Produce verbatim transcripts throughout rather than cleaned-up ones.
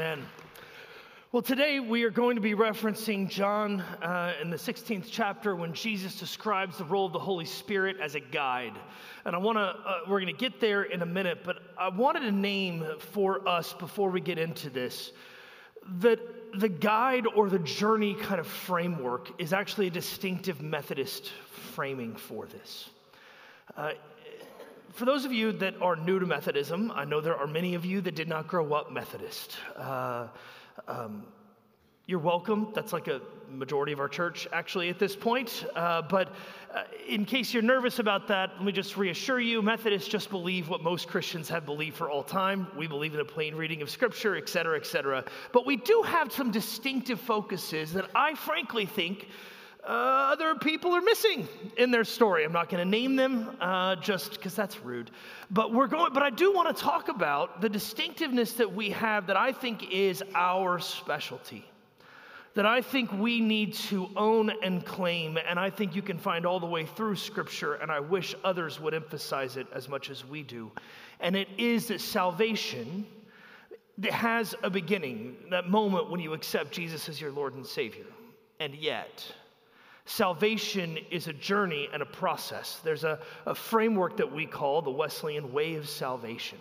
Amen. Well, today we are going to be referencing John uh, in the sixteenth chapter when Jesus describes the role of the Holy Spirit as a guide. And I want to, uh, we're going to get there in a minute, but I wanted to name for us before we get into this that the guide or the journey kind of framework is actually a distinctive Methodist framing for this. Uh, For those of you that are new to Methodism, I know there are many of you that did not grow up Methodist. Uh, um, you're welcome. That's like a majority of our church, actually, at this point. Uh, but uh, in case you're nervous about that, let me just reassure you, Methodists just believe what most Christians have believed for all time. We believe in a plain reading of Scripture, et cetera, et cetera. But we do have some distinctive focuses that I frankly think Uh, other people are missing in their story. I'm not going to name them uh, just because that's rude. But we're going. But I do want to talk about the distinctiveness that we have that I think is our specialty, that I think we need to own and claim, and I think you can find all the way through Scripture, and I wish others would emphasize it as much as we do. And it is that salvation that has a beginning, that moment when you accept Jesus as your Lord and Savior. And yet, salvation is a journey and a process. There's a, a framework that we call the Wesleyan Way of Salvation.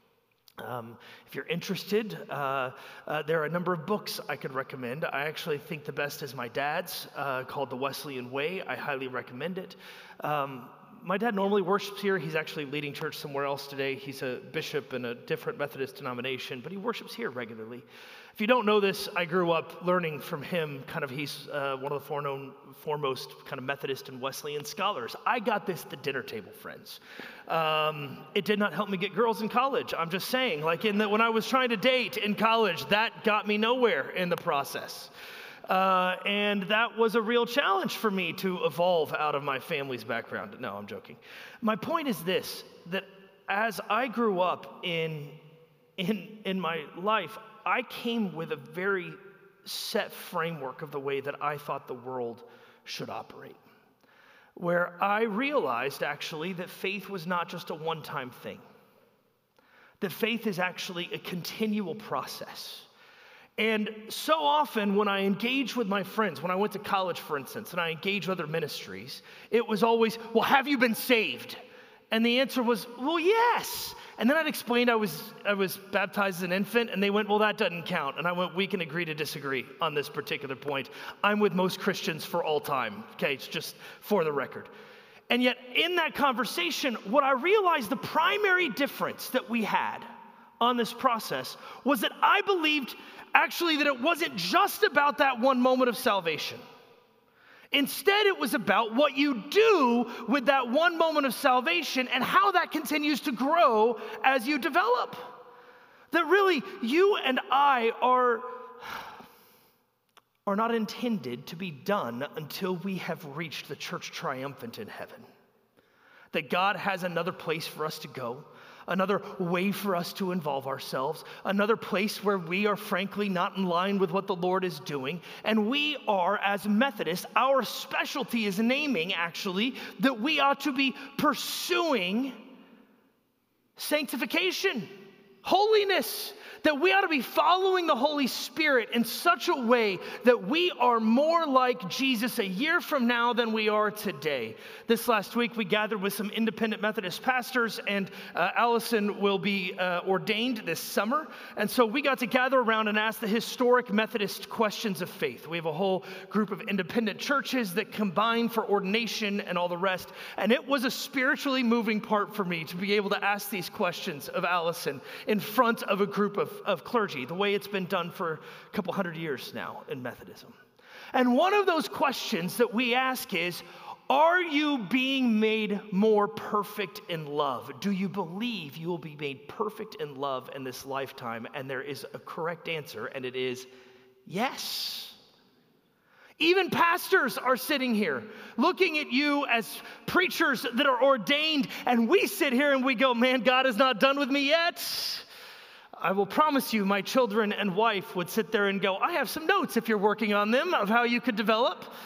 Um, if you're interested, uh, uh, there are a number of books I could recommend. I actually think the best is my dad's, uh, called The Wesleyan Way. I highly recommend it. Um, My dad normally worships here. He's actually leading church somewhere else today. He's a bishop in a different Methodist denomination, but he worships here regularly. If you don't know this, I grew up learning from him. Kind of, he's uh, one of the foreknown, foremost kind of Methodist and Wesleyan scholars. I got this at the dinner table, friends. Um, it did not help me get girls in college. I'm just saying, like in the, when I was trying to date in college, that got me nowhere in the process. Uh, and that was a real challenge for me to evolve out of my family's background. No, I'm joking. My point is this, that as I grew up in, in, in my life, I came with a very set framework of the way that I thought the world should operate, where I realized actually that faith was not just a one-time thing, that faith is actually a continual process. And so often when I engage with my friends, when I went to college, for instance, and I engaged with other ministries, it was always, well, have you been saved? And the answer was, well, yes. And then I'd explained I was I was baptized as an infant, and they went, well, that doesn't count. And I went, we can agree to disagree on this particular point. I'm with most Christians for all time. Okay, it's just for the record. And yet in that conversation, what I realized the primary difference that we had on this process was that I believed actually that it wasn't just about that one moment of salvation. Instead, it was about what you do with that one moment of salvation and how that continues to grow as you develop. That really, you and I are, are not intended to be done until we have reached the church triumphant in heaven. That God has another place for us to go, another way for us to involve ourselves, another place where we are frankly not in line with what the Lord is doing. And we are, as Methodists, our specialty is naming actually that we ought to be pursuing sanctification, holiness, that we ought to be following the Holy Spirit in such a way that we are more like Jesus a year from now than we are today. This last week, we gathered with some independent Methodist pastors, and uh, Allison will be uh, ordained this summer. And so we got to gather around and ask the historic Methodist questions of faith. We have a whole group of independent churches that combine for ordination and all the rest. And it was a spiritually moving part for me to be able to ask these questions of Allison in front of a group of of clergy, the way it's been done for a couple hundred years now in Methodism. And one of those questions that we ask is, are you being made more perfect in love? Do you believe you will be made perfect in love in this lifetime? And there is a correct answer, and it is yes. Even pastors are sitting here looking at you as preachers that are ordained, and we sit here and we go, man, God is not done with me yet. I will promise you my children and wife would sit there and go, I have some notes if you're working on them of how you could develop.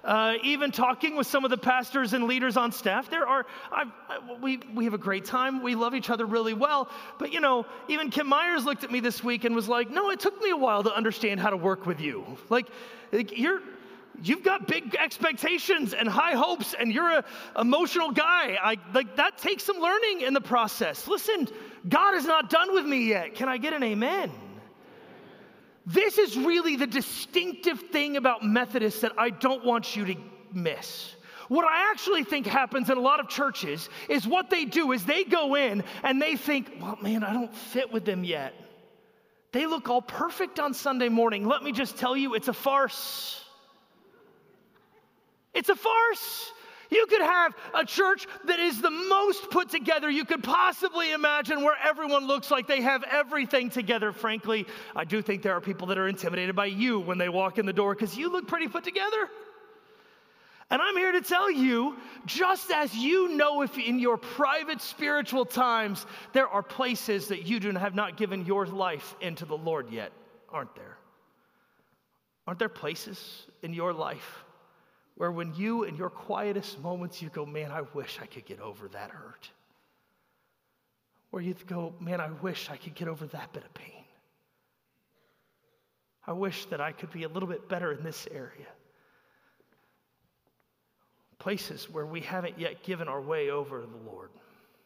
Uh, even talking with some of the pastors and leaders on staff, there are, I've, I, we, we have a great time. We love each other really well. But, you know, even Kim Myers looked at me this week and was like, no, it took me a while to understand how to work with you. Like, like you're, you've got big expectations and high hopes, and you're an emotional guy. I, like, that takes some learning in the process. Listen, God is not done with me yet. Can I get an amen? This is really the distinctive thing about Methodists that I don't want you to miss. What I actually think happens in a lot of churches is what they do is they go in and they think, well, man, I don't fit with them yet. They look all perfect on Sunday morning. Let me just tell you, it's a farce. It's a farce. You could have a church that is the most put together you could possibly imagine, where everyone looks like they have everything together. Frankly, I do think there are people that are intimidated by you when they walk in the door because you look pretty put together. And I'm here to tell you, just as you know if in your private spiritual times there are places that you do have not given your life into the Lord yet, aren't there? Aren't there places in your life where when you, in your quietest moments, you go, man, I wish I could get over that hurt? Where you go, man, I wish I could get over that bit of pain. I wish that I could be a little bit better in this area. Places where we haven't yet given our way over to the Lord.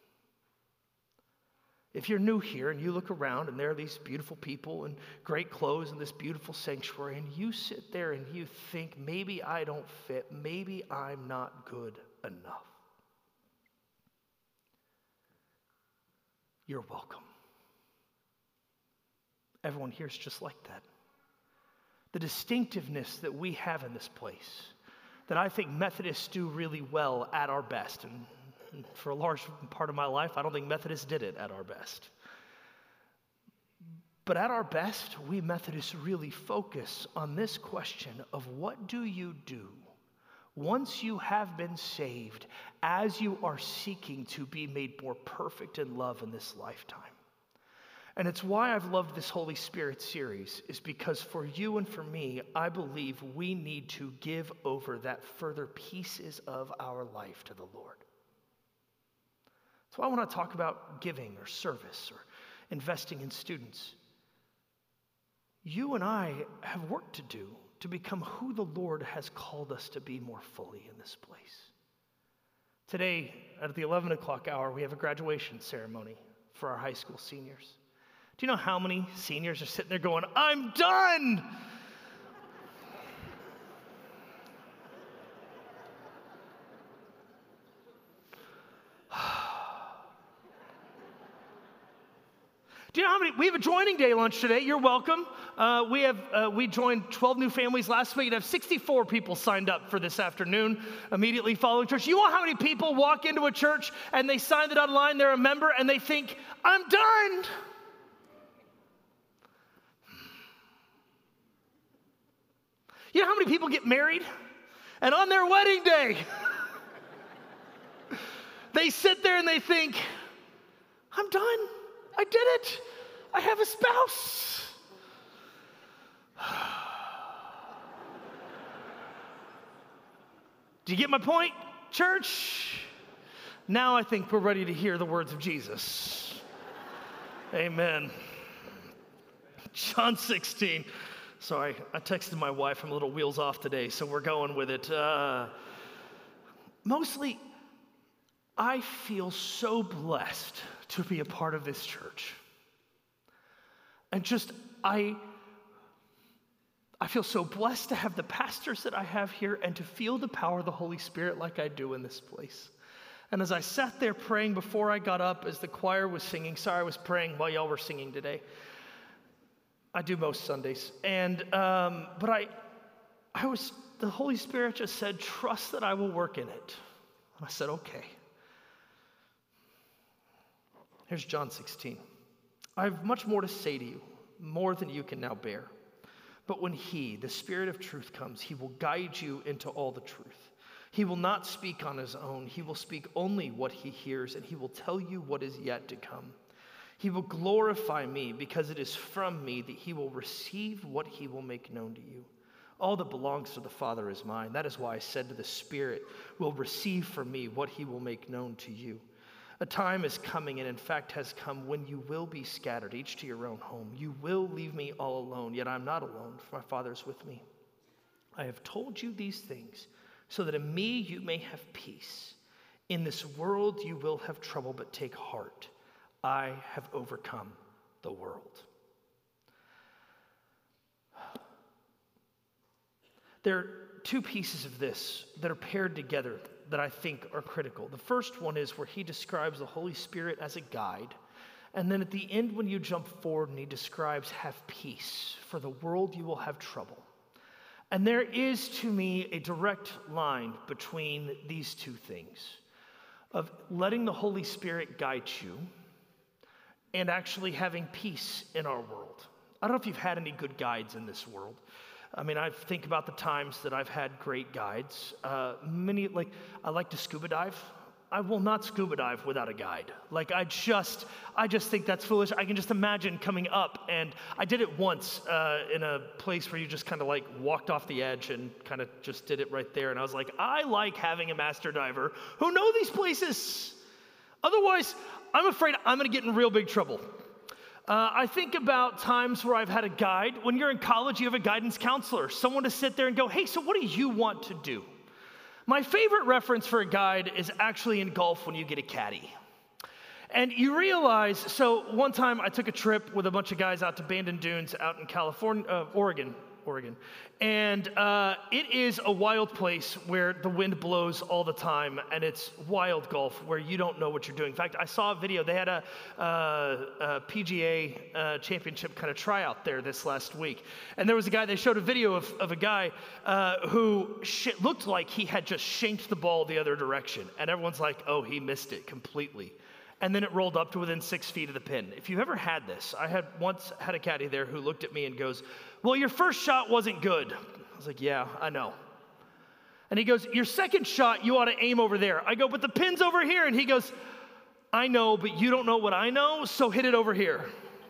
If you're new here and you look around and there are these beautiful people in great clothes in this beautiful sanctuary, and you sit there and you think, maybe I don't fit, maybe I'm not good enough. You're welcome. Everyone here is just like that. The distinctiveness that we have in this place, that I think Methodists do really well at our best, and for a large part of my life, I don't think Methodists did it at our best. But at our best, we Methodists really focus on this question of what do you do once you have been saved as you are seeking to be made more perfect in love in this lifetime. And it's why I've loved this Holy Spirit series, is because for you and for me, I believe we need to give over that further pieces of our life to the Lord. So I want to talk about giving or service or investing in students. You and I have work to do to become who the Lord has called us to be more fully in this place. Today, at the eleven o'clock hour, we have a graduation ceremony for our high school seniors. Do you know how many seniors are sitting there going, I'm done? Do you know how many? We have a joining day lunch today. You're welcome. Uh, we have uh, we joined twelve new families last week and have sixty-four people signed up for this afternoon immediately following church. You know how many people walk into a church and they sign it online, they're a member, and they think, I'm done. You know how many people get married and on their wedding day, they sit there and they think, I'm done. I did it. I have a spouse. Do you get my point, church? Now I think we're ready to hear the words of Jesus. Amen. John sixteen. Sorry, I texted my wife. I'm a little wheels off today, so we're going with it. Uh, mostly, I feel so blessed to be a part of this church. And just, I, I feel so blessed to have the pastors that I have here and to feel the power of the Holy Spirit like I do in this place. And as I sat there praying before I got up, as the choir was singing, sorry, I was praying while y'all were singing today. I do most Sundays. And, um, but I, I was, the Holy Spirit just said, trust that I will work in it. And I said, okay. Here's John sixteen. I have much more to say to you, more than you can now bear. But when he, the Spirit of truth, comes, he will guide you into all the truth. He will not speak on his own. He will speak only what he hears, and he will tell you what is yet to come. He will glorify me, because it is from me that he will receive what he will make known to you. All that belongs to the Father is mine. That is why I said to the Spirit, will receive from me what he will make known to you. A time is coming, and in fact has come, when you will be scattered, each to your own home. You will leave me all alone, yet I'm not alone, for my Father is with me. I have told you these things, so that in me you may have peace. In this world you will have trouble, but take heart. I have overcome the world. There are two pieces of this that are paired together that I think are critical. The first one is where he describes the Holy Spirit as a guide. And then at the end, when you jump forward and he describes have peace, for the world you will have trouble. And there is, to me, a direct line between these two things of letting the Holy Spirit guide you and actually having peace in our world. I don't know if you've had any good guides in this world. I mean, I think about the times that I've had great guides. Uh, many, like, I like to scuba dive. I will not scuba dive without a guide. Like, I just, I just think that's foolish. I can just imagine coming up, and I did it once uh, in a place where you just kind of like walked off the edge and kind of just did it right there. And I was like, I like having a master diver who know these places. Otherwise, I'm afraid I'm going to get in real big trouble. Uh, I think about times where I've had a guide. When you're in college, you have a guidance counselor, someone to sit there and go, hey, so what do you want to do? My favorite reference for a guide is actually in golf when you get a caddy. And you realize, so one time I took a trip with a bunch of guys out to Bandon Dunes out in California, uh, Oregon, Oregon. And uh, it is a wild place where the wind blows all the time, and it's wild golf where you don't know what you're doing. In fact, I saw a video. They had a, uh, a P G A uh, championship kind of tryout there this last week. And there was a guy, they showed a video of, of a guy uh, who sh- looked like he had just shanked the ball the other direction. And everyone's like, oh, he missed it completely. And then it rolled up to within six feet of the pin. If you've ever had this, I had once had a caddy there who looked at me and goes, well, your first shot wasn't good. I was like, yeah, I know. And he goes, your second shot, you ought to aim over there. I go, but the pin's over here. And he goes, I know, but you don't know what I know, so hit it over here.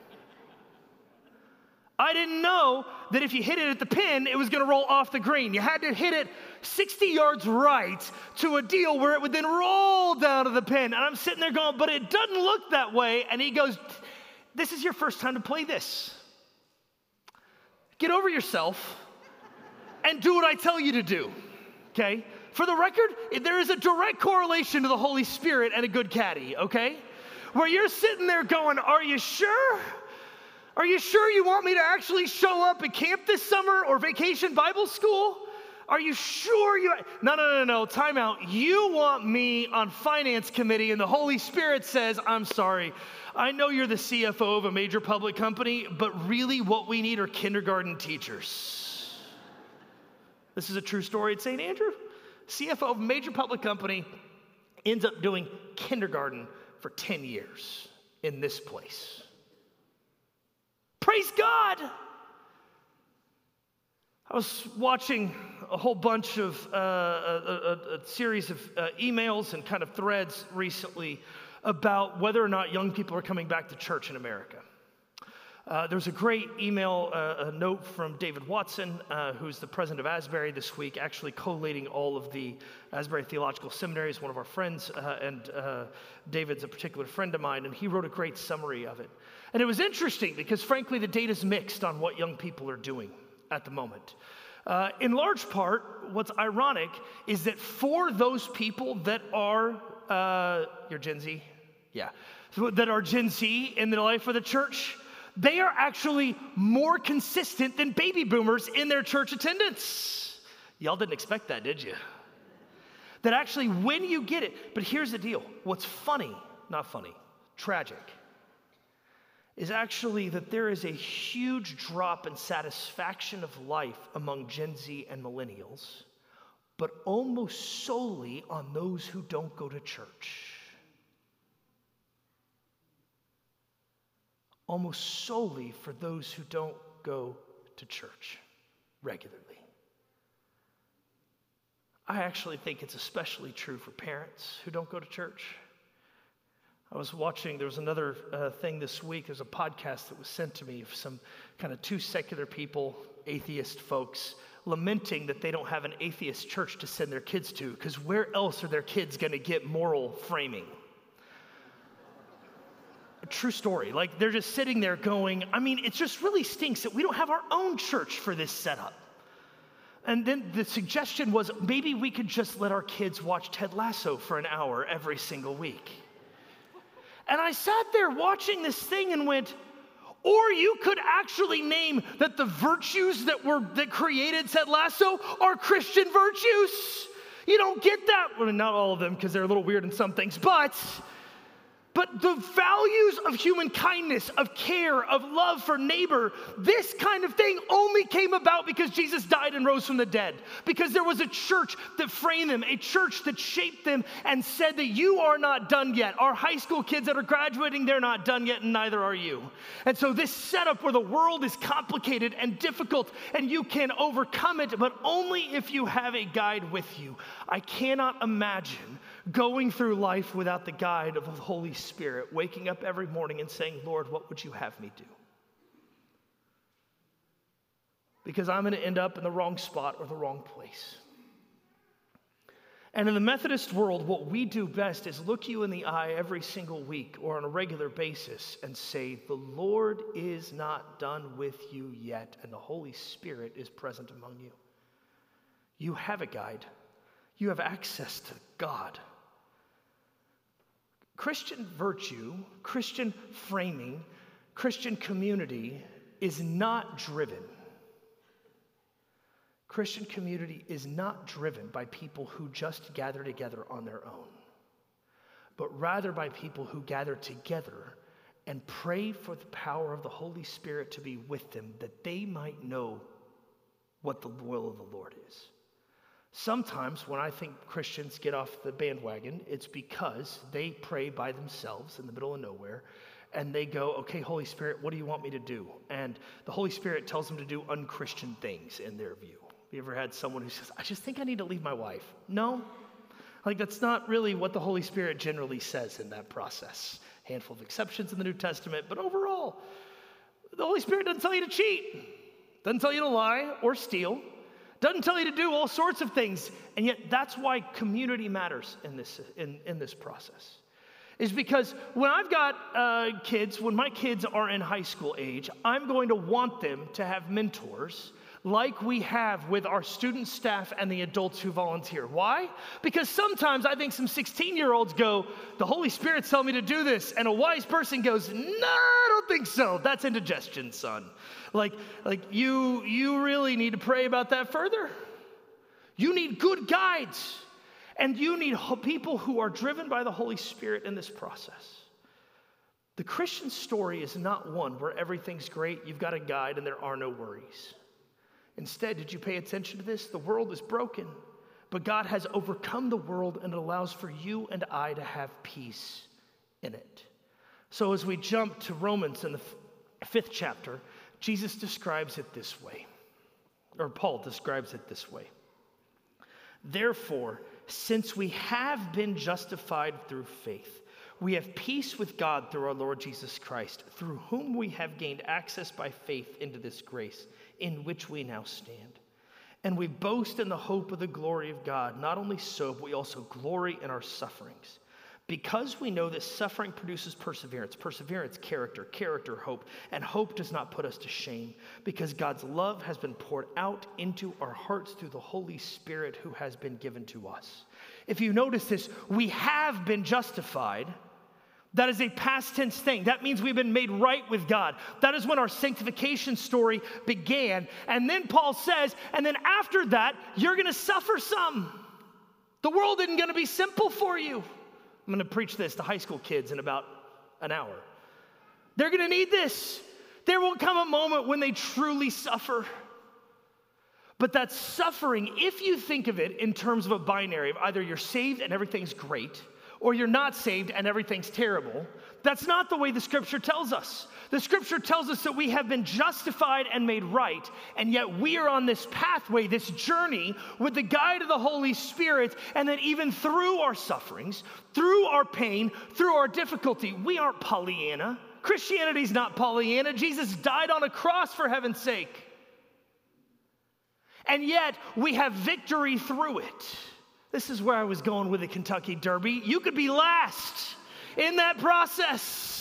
I didn't know that if you hit it at the pin, it was going to roll off the green. You had to hit it sixty yards right to a deal where it would then roll down to the pin. And I'm sitting there going, but it doesn't look that way. And he goes, this is your first time to play this. Get over yourself and do what I tell you to do, okay? For the record, there is a direct correlation to the Holy Spirit and a good caddy, okay? Where you're sitting there going, are you sure? Are you sure you want me to actually show up at camp this summer or vacation Bible school? Are you sure you... No, no, no, no, time out. You want me on finance committee and the Holy Spirit says, I'm sorry, I know you're the C F O of a major public company, but really what we need are kindergarten teachers. This is a true story at Saint Andrew. C F O of a major public company ends up doing kindergarten for ten years in this place. Praise God! I was watching a whole bunch of, uh, a, a, a series of uh, emails and kind of threads recently about whether or not young people are coming back to church in America. Uh, there's a great email, uh, a note from David Watson, uh, who's the president of Asbury this week, actually collating all of the Asbury Theological Seminary, is one of our friends, uh, and uh, David's a particular friend of mine, and he wrote a great summary of it. And it was interesting because, frankly, the data's mixed on what young people are doing at the moment. Uh, in large part, what's ironic is that for those people that are, uh, you're Gen Z? Yeah. So that are Gen Z in the life of the church, they are actually more consistent than baby boomers in their church attendance. Y'all didn't expect that, did you? That actually when you get it, but here's the deal. What's funny, not funny, tragic, is actually that there is a huge drop in satisfaction of life among Gen Z and millennials, but almost solely on those who don't go to church. Almost solely for those who don't go to church regularly. I actually think it's especially true for parents who don't go to church. I was watching, there was another uh, thing this week, there's a podcast that was sent to me of some kind of two secular people, atheist folks, lamenting that they don't have an atheist church to send their kids to, because where else are their kids going to get moral framing? A true story. Like, they're just sitting there going, I mean, it just really stinks that we don't have our own church for this setup. And then the suggestion was maybe we could just let our kids watch Ted Lasso for an hour every single week. And I sat there watching this thing and went, or you could actually name that the virtues that were that created Ted Lasso are Christian virtues. You don't get that. Well, not all of them, because they're a little weird in some things, but But the values of human kindness, of care, of love for neighbor, this kind of thing only came about because Jesus died and rose from the dead. Because there was a church that framed them, a church that shaped them and said that you are not done yet. Our high school kids that are graduating, they're not done yet, and neither are you. And so this setup where the world is complicated and difficult and you can overcome it, but only if you have a guide with you. I cannot imagine going through life without the guide of the Holy Spirit, waking up every morning and saying, Lord, what would you have me do? Because I'm going to end up in the wrong spot or the wrong place. And in the Methodist world, what we do best is look you in the eye every single week or on a regular basis and say, the Lord is not done with you yet, and the Holy Spirit is present among you. You have a guide. You have access to God. Christian virtue, Christian framing, Christian community is not driven. Christian community is not driven by people who just gather together on their own, but rather by people who gather together and pray for the power of the Holy Spirit to be with them, that they might know what the will of the Lord is. Sometimes when I think Christians get off the bandwagon, it's because they pray by themselves in the middle of nowhere, and they go, okay, Holy Spirit, what do you want me to do? And the Holy Spirit tells them to do unchristian things in their view. Have you ever had someone who says, I just think I need to leave my wife? No. Like, that's not really what the Holy Spirit generally says in that process. A handful of exceptions in the New Testament, but overall, the Holy Spirit doesn't tell you to cheat, doesn't tell you to lie or steal, doesn't tell you to do all sorts of things, and yet that's why community matters in this in, in this process. Is because when I've got uh, kids, when my kids are in high school age, I'm going to want them to have mentors like we have with our student staff and the adults who volunteer. Why? Because sometimes I think some sixteen-year-olds go, the Holy Spirit's telling me to do this, and a wise person goes, no, I don't think so. That's indigestion, son. Like, like you, you really need to pray about that further. You need good guides, and you need people who are driven by the Holy Spirit in this process. The Christian story is not one where everything's great, you've got a guide, and there are no worries. Instead, did you pay attention to this? The world is broken, but God has overcome the world, and it allows for you and I to have peace in it. So as we jump to Romans in the fifth chapter, Jesus describes it this way, or Paul describes it this way. Therefore, since we have been justified through faith, we have peace with God through our Lord Jesus Christ, through whom we have gained access by faith into this grace in which we now stand. And we boast in the hope of the glory of God. Not only so, but we also glory in our sufferings, because we know that suffering produces perseverance, perseverance, character, character, hope, and hope does not put us to shame, because God's love has been poured out into our hearts through the Holy Spirit who has been given to us. If you notice this, we have been justified. That is a past tense thing. That means we've been made right with God. That is when our sanctification story began. And then Paul says, and then after that, you're going to suffer some. The world isn't going to be simple for you. I'm going to preach this to high school kids in about an hour. They're going to need this. There will come a moment when they truly suffer. But that suffering, if you think of it in terms of a binary of either you're saved and everything's great, or you're not saved and everything's terrible, that's not the way the scripture tells us. The scripture tells us that we have been justified and made right, and yet we are on this pathway, this journey with the guide of the Holy Spirit, and that even through our sufferings, through our pain, through our difficulty, we aren't Pollyanna. Christianity's not Pollyanna. Jesus died on a cross for heaven's sake. And yet we have victory through it. This is where I was going with the Kentucky Derby. You could be last in that process.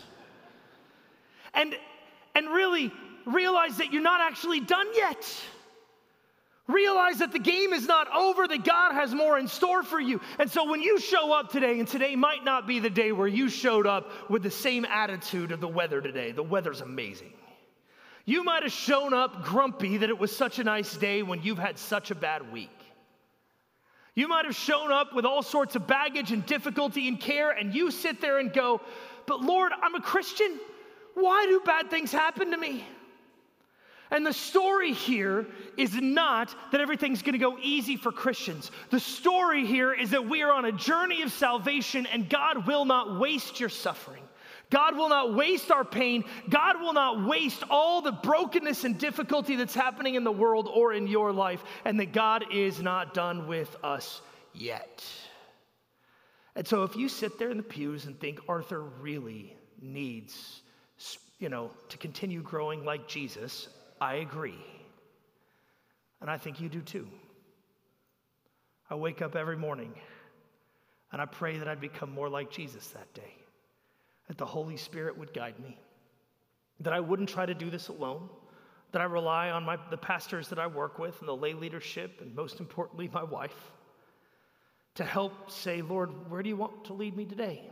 And, and really realize that you're not actually done yet. Realize that the game is not over, that God has more in store for you. And so when you show up today, and today might not be the day where you showed up with the same attitude of the weather today. The weather's amazing. You might have shown up grumpy that it was such a nice day when you've had such a bad week. You might have shown up with all sorts of baggage and difficulty and care, and you sit there and go, but Lord, I'm a Christian. Why do bad things happen to me? And the story here is not that everything's going to go easy for Christians. The story here is that we are on a journey of salvation, and God will not waste your suffering. God will not waste our pain. God will not waste all the brokenness and difficulty that's happening in the world or in your life, and that God is not done with us yet. And so if you sit there in the pews and think Arthur really needs, you know, to continue growing like Jesus, I agree. And I think you do too. I wake up every morning and I pray that I'd become more like Jesus that day, that the Holy Spirit would guide me, that I wouldn't try to do this alone, that I rely on my, the pastors that I work with and the lay leadership, and most importantly, my wife, to help say, Lord, where do you want to lead me today?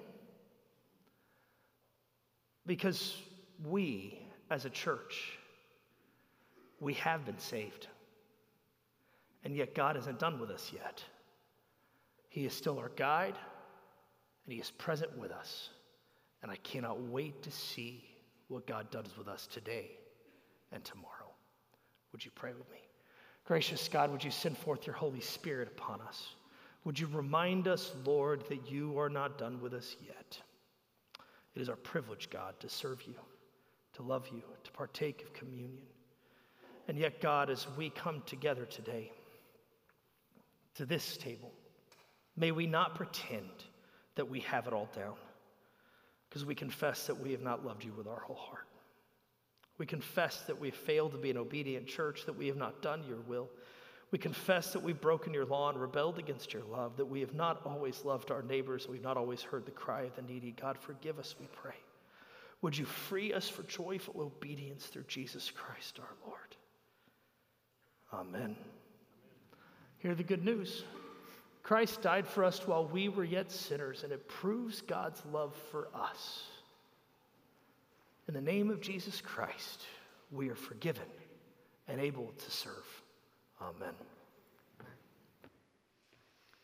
Because we, as a church, we have been saved. And yet God isn't done with us yet. He is still our guide, and he is present with us. And I cannot wait to see what God does with us today and tomorrow. Would you pray with me? Gracious God, would you send forth your Holy Spirit upon us? Would you remind us, Lord, that you are not done with us yet? It is our privilege, God, to serve you, to love you, to partake of communion. And yet, God, as we come together today to this table, may we not pretend that we have it all down, because we confess that we have not loved you with our whole heart. We confess that we have failed to be an obedient church, that we have not done your will. We confess that we've broken your law and rebelled against your love, that we have not always loved our neighbors, we've not always heard the cry of the needy. God, forgive us, we pray. Would you free us for joyful obedience through Jesus Christ our Lord? Amen. Hear the good news. Christ died for us while we were yet sinners, and it proves God's love for us. In the name of Jesus Christ, we are forgiven and able to serve. Amen.